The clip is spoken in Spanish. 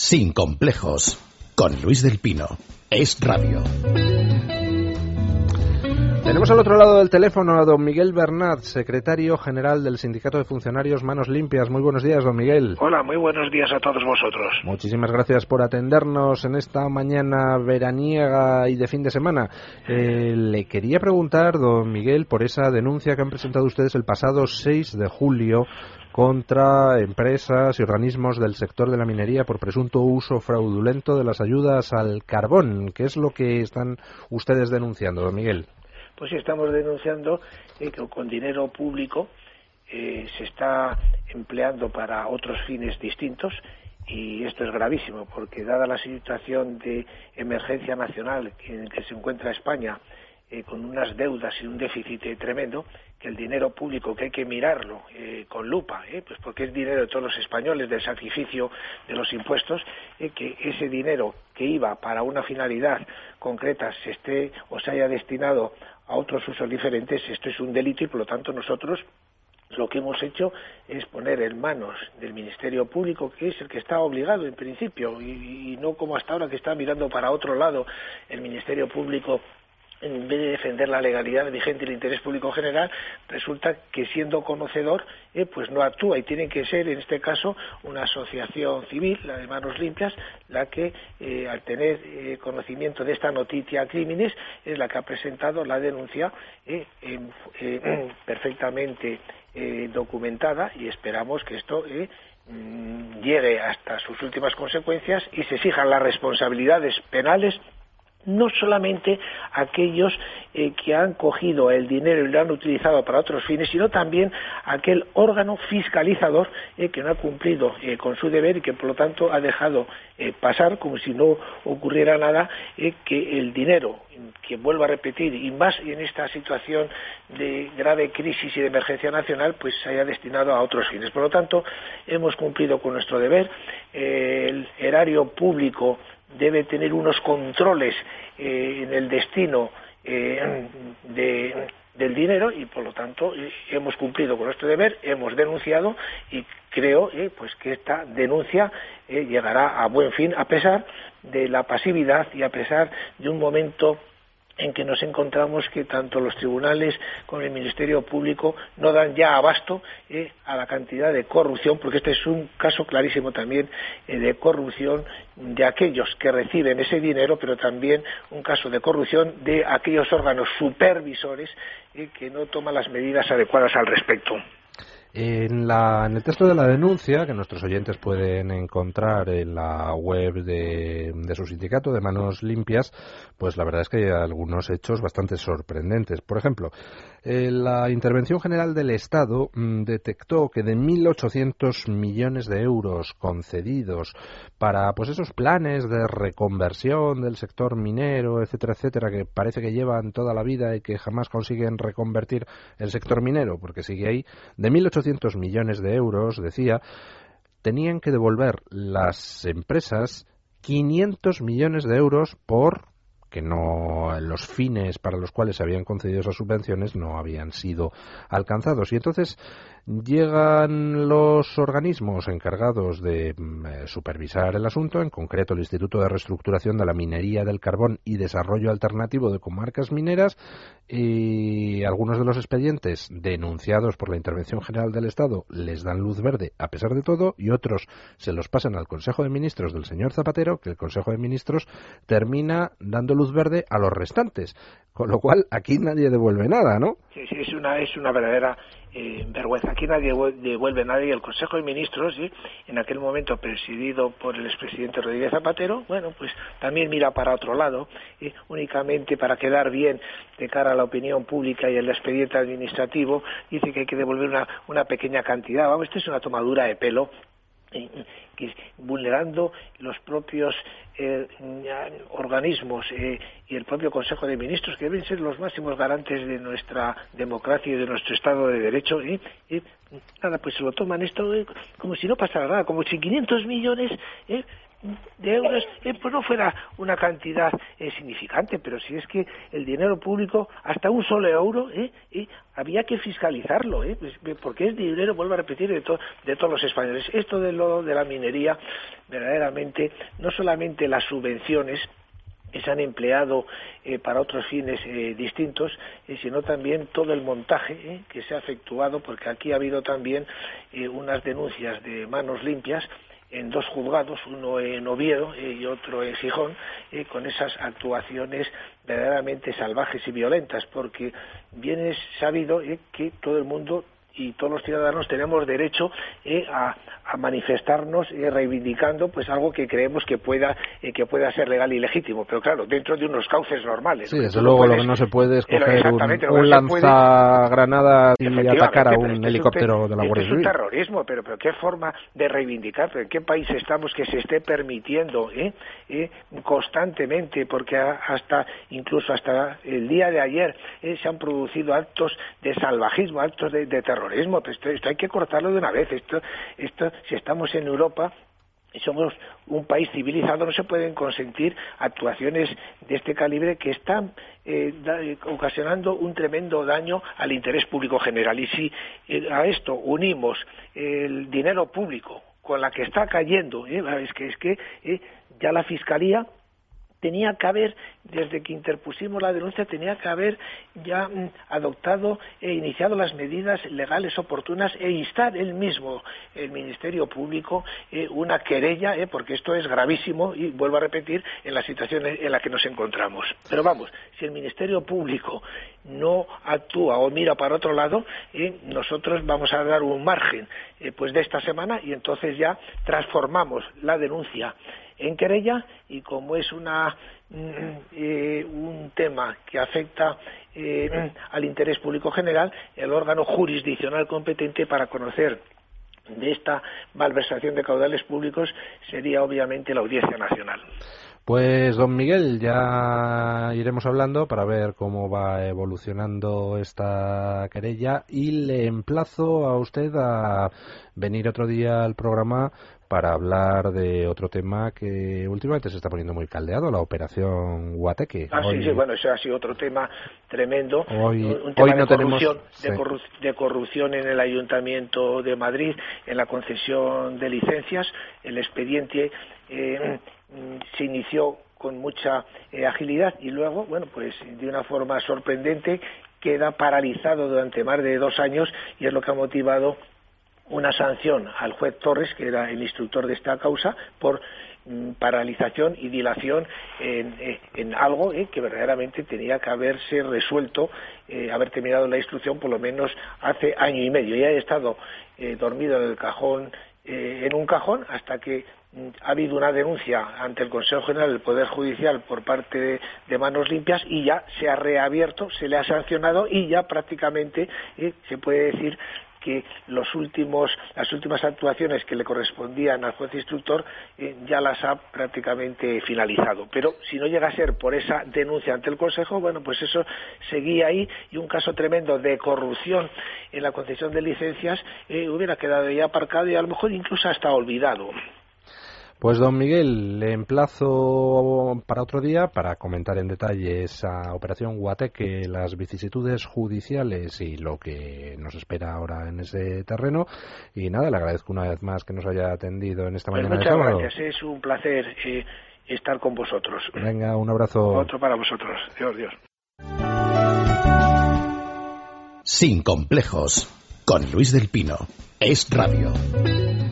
Sin complejos, con Luis del Pino. Es Radio. Tenemos al otro lado del teléfono a don Miguel Bernat, secretario general del Sindicato de Funcionarios Manos Limpias. Muy buenos días, don Miguel. Hola, muy buenos días a todos vosotros. Muchísimas gracias por atendernos en esta mañana veraniega y de fin de semana. Le quería preguntar, don Miguel, por esa denuncia que han presentado ustedes el pasado 6 de julio contra empresas y organismos del sector de la minería por presunto uso fraudulento de las ayudas al carbón. ¿Qué es lo que están ustedes denunciando, don Miguel? Pues sí, estamos denunciando que con dinero público se está empleando para otros fines distintos, y esto es gravísimo porque, dada la situación de emergencia nacional en que se encuentra España, con unas deudas y un déficit tremendo, que el dinero público, que hay que mirarlo con lupa, pues porque es dinero de todos los españoles, del sacrificio de los impuestos, que ese dinero que iba para una finalidad concreta se haya destinado a otros usos diferentes. Esto es un delito y, por lo tanto, nosotros lo que hemos hecho es poner en manos del Ministerio Público, que es el que está obligado en principio, y no como hasta ahora, que está mirando para otro lado el Ministerio Público. En vez de defender la legalidad vigente y el interés público general, resulta que, siendo conocedor, pues no actúa, y tiene que ser, en este caso, una asociación civil, la de Manos Limpias, la que, al tener conocimiento de esta noticia crímenes, es la que ha presentado la denuncia perfectamente documentada, y esperamos que esto llegue hasta sus últimas consecuencias y se exijan las responsabilidades penales, no solamente aquellos que han cogido el dinero y lo han utilizado para otros fines, sino también aquel órgano fiscalizador que no ha cumplido con su deber y que, por lo tanto, ha dejado pasar como si no ocurriera nada, que el dinero, que vuelvo a repetir, y más en esta situación de grave crisis y de emergencia nacional, pues se haya destinado a otros fines. Por lo tanto, hemos cumplido con nuestro deber. El erario público debe tener unos controles en el destino del dinero, y por lo tanto hemos cumplido con nuestro deber, hemos denunciado, y creo pues que esta denuncia llegará a buen fin, a pesar de la pasividad y a pesar de un momento en que nos encontramos que tanto los tribunales como el Ministerio Público no dan ya abasto a la cantidad de corrupción, porque este es un caso clarísimo también de corrupción de aquellos que reciben ese dinero, pero también un caso de corrupción de aquellos órganos supervisores que no toman las medidas adecuadas al respecto. En el texto de la denuncia, que nuestros oyentes pueden encontrar en la web de su sindicato, de Manos Limpias, pues la verdad es que hay algunos hechos bastante sorprendentes. Por ejemplo, la Intervención General del Estado detectó que de 1.800 millones de euros concedidos para pues esos planes de reconversión del sector minero, etcétera, etcétera, que parece que llevan toda la vida y que jamás consiguen reconvertir el sector minero, porque sigue ahí, de 1.800 millones de euros, decía, tenían que devolver las empresas 500 millones de euros por que no, los fines para los cuales se habían concedido esas subvenciones no habían sido alcanzados. Y entonces llegan los organismos encargados de supervisar el asunto, en concreto el Instituto de Reestructuración de la Minería del Carbón y Desarrollo Alternativo de Comarcas Mineras, y algunos de los expedientes denunciados por la Intervención General del Estado les dan luz verde a pesar de todo, y otros se los pasan al Consejo de Ministros del señor Zapatero, que el Consejo de Ministros termina dando luz verde a los restantes, con lo cual aquí nadie devuelve nada, ¿no? Sí, es una verdadera vergüenza. Aquí nadie devuelve nada, y el Consejo de Ministros, en aquel momento presidido por el expresidente Rodríguez Zapatero, bueno, pues también mira para otro lado, únicamente para quedar bien de cara a la opinión pública y el expediente administrativo, dice que hay que devolver una pequeña cantidad. Vamos, esto es una tomadura de pelo, que vulnerando los propios organismos y el propio Consejo de Ministros, que deben ser los máximos garantes de nuestra democracia y de nuestro Estado de Derecho, nada, pues se lo toman esto como si no pasara nada, como si 500 millones de euros, pues no fuera una cantidad significante, pero si es que el dinero público, hasta un solo euro, había que fiscalizarlo, porque es dinero, vuelvo a repetir, de todos los españoles. Esto de la minería, verdaderamente, no solamente las subvenciones que se han empleado para otros fines distintos, sino también todo el montaje que se ha efectuado, porque aquí ha habido también unas denuncias de manos limpias en 2 juzgados, uno en Oviedo y otro en Gijón, con esas actuaciones verdaderamente salvajes y violentas, porque bien es sabido que todo el mundo y todos los ciudadanos tenemos derecho a manifestarnos reivindicando pues algo que creemos que pueda ser legal y legítimo, pero claro, dentro de unos cauces normales. Sí, desde luego lo que no se puede es coger un lanzagranadas y atacar a un helicóptero de la Guardia Civil. Es un terrorismo, pero qué forma de reivindicar, pero en qué país estamos que se esté permitiendo constantemente, porque incluso hasta el día de ayer se han producido actos de salvajismo, actos de terrorismo. Pues esto hay que cortarlo de una vez. Esto, si estamos en Europa y somos un país civilizado, no se pueden consentir actuaciones de este calibre que están ocasionando un tremendo daño al interés público general. Y si a esto unimos el dinero público con la que está cayendo, es que ya la Fiscalía tenía que haber, desde que interpusimos la denuncia, tenía que haber ya adoptado e iniciado las medidas legales oportunas e instar él mismo, el Ministerio Público, una querella, porque esto es gravísimo y vuelvo a repetir, en la situación en la que nos encontramos. Pero vamos, si el Ministerio Público no actúa o mira para otro lado, nosotros vamos a dar un margen pues de esta semana y entonces ya transformamos la denuncia en querella, y como es un tema que afecta al interés público general, el órgano jurisdiccional competente para conocer de esta malversación de caudales públicos sería obviamente la Audiencia Nacional. Pues, don Miguel, ya iremos hablando para ver cómo va evolucionando esta querella, y le emplazo a usted a venir otro día al programa para hablar de otro tema que últimamente se está poniendo muy caldeado, la operación Guateque. Sí, bueno, ese ha sido otro tema tremendo, un hoy tema no de corrupción en el Ayuntamiento de Madrid, en la concesión de licencias. El expediente se inició con mucha agilidad y luego, bueno, pues de una forma sorprendente queda paralizado durante más de 2 años, y es lo que ha motivado una sanción al juez Torres, que era el instructor de esta causa, por paralización y dilación en algo que verdaderamente tenía que haberse resuelto, haber terminado la instrucción por lo menos hace 1 año y medio. Ya he estado dormido en el cajón, en un cajón, hasta que ha habido una denuncia ante el Consejo General del Poder Judicial por parte de Manos Limpias, y ya se ha reabierto, se le ha sancionado, y ya prácticamente se puede decir que las últimas actuaciones que le correspondían al juez instructor ya las ha prácticamente finalizado. Pero si no llega a ser por esa denuncia ante el Consejo, bueno, pues eso seguía ahí, y un caso tremendo de corrupción en la concesión de licencias hubiera quedado ya aparcado y a lo mejor incluso hasta olvidado. Pues, don Miguel, le emplazo para otro día para comentar en detalle esa operación Guateque, las vicisitudes judiciales y lo que nos espera ahora en ese terreno. Y nada, le agradezco una vez más que nos haya atendido en esta mañana de sábado. Muchas gracias, es un placer estar con vosotros. Venga, un abrazo. Otro para vosotros. Dios. Sin complejos, con Luis del Pino. Es Radio.